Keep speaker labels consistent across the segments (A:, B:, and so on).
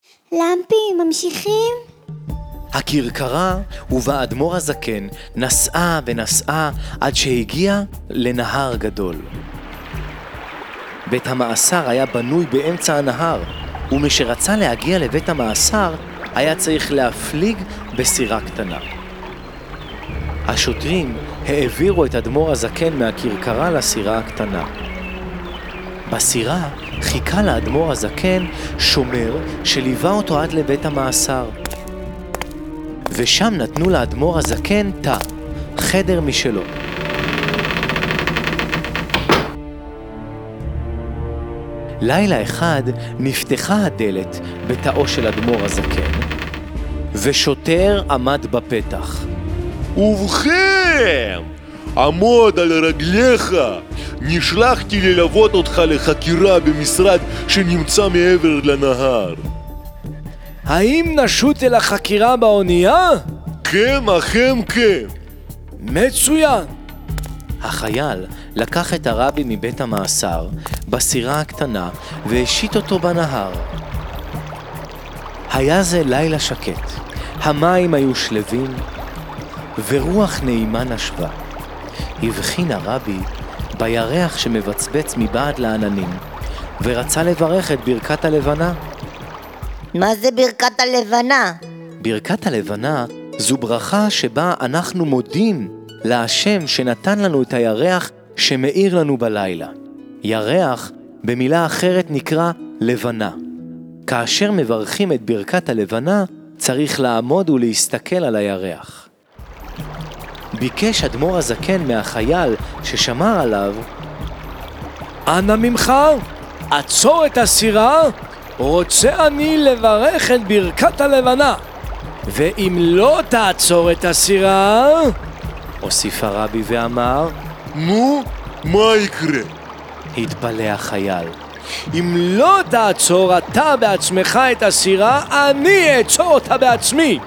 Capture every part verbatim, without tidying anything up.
A: למפי, ממשיכים?
B: הכרכרה ובה אדמו"ר הזקן נסעה ונסעה עד שהגיע לנהר גדול. בית המאסר היה בנוי באמצע הנהר, ומשרצה להגיע לבית המאסר היה צריך להפליג בסירה קטנה. השוטרים העבירו את אדמו"ר הזקן מהכרכרה לסירה הקטנה. בסירה חיכה לאדמו"ר הזקן שומר שליווה אותו עד לבית המאסר. ושם נתנו לאדמו"ר הזקן תא, חדר משלו. לילה אחד נפתחה הדלת בתאו של אדמו"ר הזקן, ושוטר עמד בפתח.
C: ובכן, עמוד על רגליך, נשלחתי ללוות אותך לחקירה במשרד שנמצא מעבר לנהר.
D: האם נשוט אל החקירה באונייה?
C: כן, אכן כן.
D: מצוין.
B: החייל לקח את הרבי מבית המאסר בסירה הקטנה והשיט אותו בנהר. היה זה לילה שקט, המים היו שלווים ורוח נעימה נשבה. הבחין הרבי בירח שמבצבץ מבעד לעננים ורצה לברך את ברכת הלבנה.
E: מה זה ברכת הלבנה?
B: ברכת הלבנה זו ברכה שבה אנחנו מודים להשם שנתן לנו את הירח שמאיר לנו בלילה. ירח במילה אחרת נקרא לבנה. כאשר מברכים את ברכת הלבנה צריך לעמוד ולהסתכל על הירח. ביקש אדמו"ר הזקן מהחייל ששמר עליו,
D: אנא ממך, עצור את הסירה, רוצה אני לברך את ברכת הלבנה. ואם לא תעצור את הסירה,
B: הוסיף הרבי ואמר,
C: נו, מה יקרה?
D: התפלא החייל, אם לא תעצור אתה בעצמך את הסירה, אני אעצור אותה בעצמי.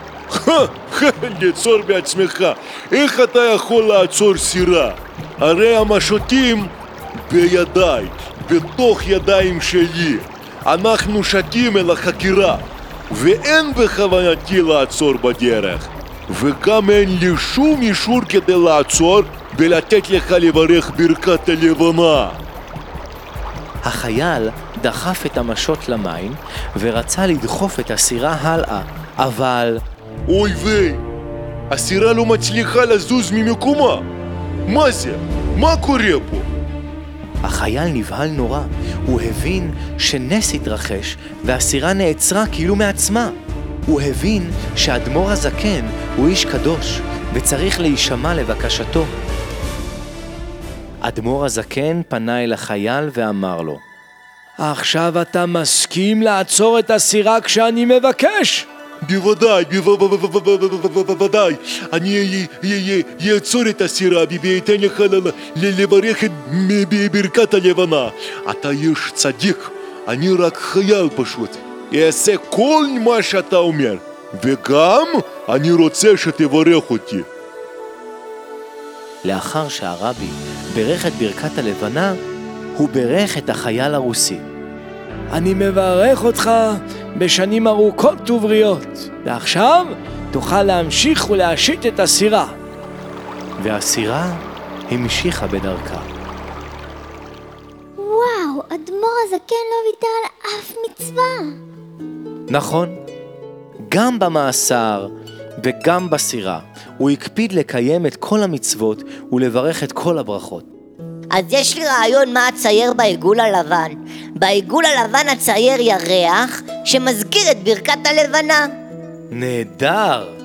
C: לעצור בעצמך, איך אתה יכול לעצור סירה? הרי המשוטים בידיי, בתוך ידיים שלי. אנחנו שתים אל החקירה, ואין בכוונתי לעצור בדרך, וגם אין לי שום אישור כדי לעצור ולתת לך לברך ברכת הלבנה.
B: החייל דחף את המשות למים ורצה לדחוף את הסירה הלאה, אבל...
C: אוי ויי, הסירה לא מצליחה לזוז ממקומה. מה זה? מה קורה פה?
B: החייל נבהל נורא, הוא הבין שנס התרחש והסירה נעצרה כאילו מעצמה. הוא הבין שאדמו"ר הזקן הוא איש קדוש וצריך להישמע לבקשתו. אדמו"ר הזקן פנה אל החייל ואמר לו,
D: עכשיו אתה מסכים לעצור את הסירה כשאני מבקש?
C: בוודאי, בוודאי, אני אעצור את הסירה ואתן לך לברך את ברכת הלבנה. אתה איש צדיק, אני רק חייל פשוט. אעשה כל מה שאתה אומר, וגם אני רוצה שתברך אותי.
B: לאחר שהרבי ברך את ברכת הלבנה, הוא ברך את החייל הרוסי.
D: אני מברך אותך בשנים ארוכות ובריאות, ועכשיו תוכל להמשיך ולהשיט את הסירה.
B: והסירה המשיכה בדרכה.
A: וואו, אדמו"ר הזקן לא ויתר על אף מצווה.
B: נכון, גם במאסר וגם בסירה הוא הקפיד לקיים את כל המצוות ולברך את כל הברכות.
E: אז יש לי רעיון מה הצייר בעיגול הלבן. בעיגול הלבן הצייר ירח שמזכיר את ברכת הלבנה.
B: נהדר!